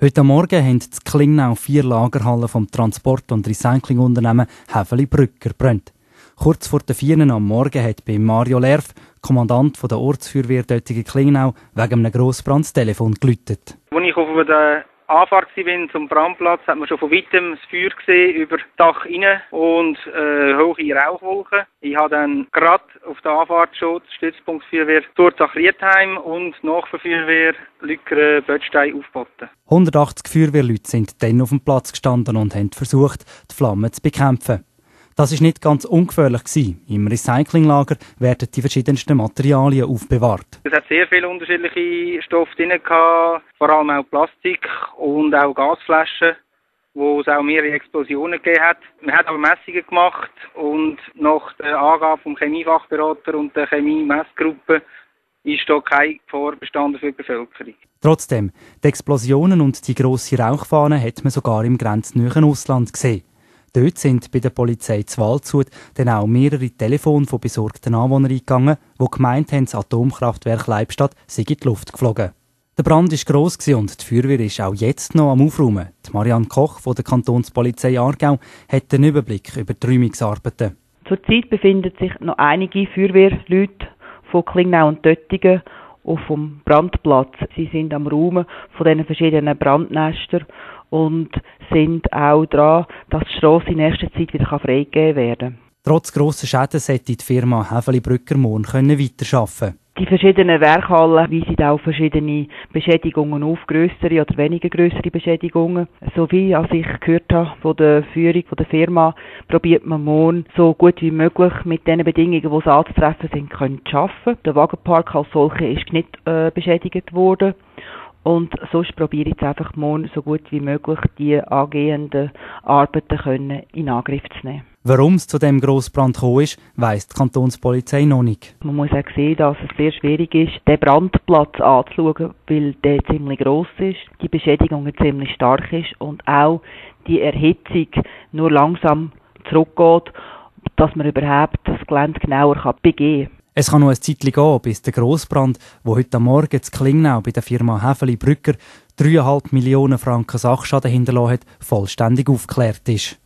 Heute Morgen haben in Klingnau 4 Lagerhallen vom Transport- und Recyclingunternehmen Häfeli Brücker gebrannt. Kurz vor der 4 am Morgen hat bei Mario Lerf, Kommandant der Ortsfeuerwehr dort in Klingnau, wegen einem Grossbrand das Telefon geläutet. Als ich auf der Anfahrt war zum Brandplatz, hat man schon von weitem das Feuer gesehen, über das Dach rein und hohe Rauchwolken. Ich habe dann gerade auf der Anfahrt schon die Stützpunktfeuerwehr Turzach-Rietheim und Nachverfeuerwehr Lückeren-Böttstein aufgeboten. 180 Feuerwehrleute sind dann auf dem Platz gestanden und haben versucht, die Flammen zu bekämpfen. Das war nicht ganz ungefährlich. Im Recyclinglager werden die verschiedensten Materialien aufbewahrt. Es hat sehr viele unterschiedliche Stoffe drin gehabt, vor allem auch Plastik und auch Gasflaschen, wo es auch mehrere Explosionen gegeben hat. Man hat aber Messungen gemacht und nach der Angabe vom Chemiefachberater und der Chemie-Messgruppe ist da keine Gefahr bestanden für die Bevölkerung. Trotzdem, die Explosionen und die grosse Rauchfahne hat man sogar im grenznahen Ausland gesehen. Dort sind bei der Polizei zu Waldshut dann auch mehrere Telefone von besorgten Anwohnern eingegangen, die gemeint haben, das Atomkraftwerk Leibstadt sei in die Luft geflogen. Der Brand war gross und die Feuerwehr ist auch jetzt noch am Aufräumen. Die Marianne Koch von der Kantonspolizei Aargau hat den Überblick über die Räumungsarbeiten. Zurzeit befinden sich noch einige Feuerwehrleute von Klingnau und Döttingen auf dem Brandplatz. Sie sind am Räumen von diesen verschiedenen Brandnestern und sind auch dran, dass die Strasse in nächster Zeit wieder freigegeben werden kann. Trotz grosser Schäden sollte die Firma Häfeli Brücker morgen weiterarbeiten können. Die verschiedenen Werkhallen weisen auch verschiedene Beschädigungen auf, grössere oder weniger grössere Beschädigungen. So wie ich gehört habe von der Führung der Firma, probiert man morgen so gut wie möglich mit den Bedingungen, die es anzutreffen sind, zu arbeiten. Der Wagenpark als solcher ist nicht beschädigt worden. Und sonst probiere ich jetzt einfach morgen so gut wie möglich die angehenden Arbeiten in Angriff zu nehmen. Warum es zu diesem Grossbrand gekommen ist, weiss die Kantonspolizei noch nicht. Man muss auch sehen, dass es sehr schwierig ist, den Brandplatz anzuschauen, weil der ziemlich gross ist, die Beschädigung ziemlich stark ist und auch die Erhitzung nur langsam zurückgeht, dass man überhaupt das Gelände genauer begehen kann. Es kann noch ein Zeitchen gehen, bis der Grossbrand, der heute Morgen in Klingnau bei der Firma Häfeli Brücker 3,5 Millionen Franken Sachschaden hinterlassen hat, vollständig aufgeklärt ist.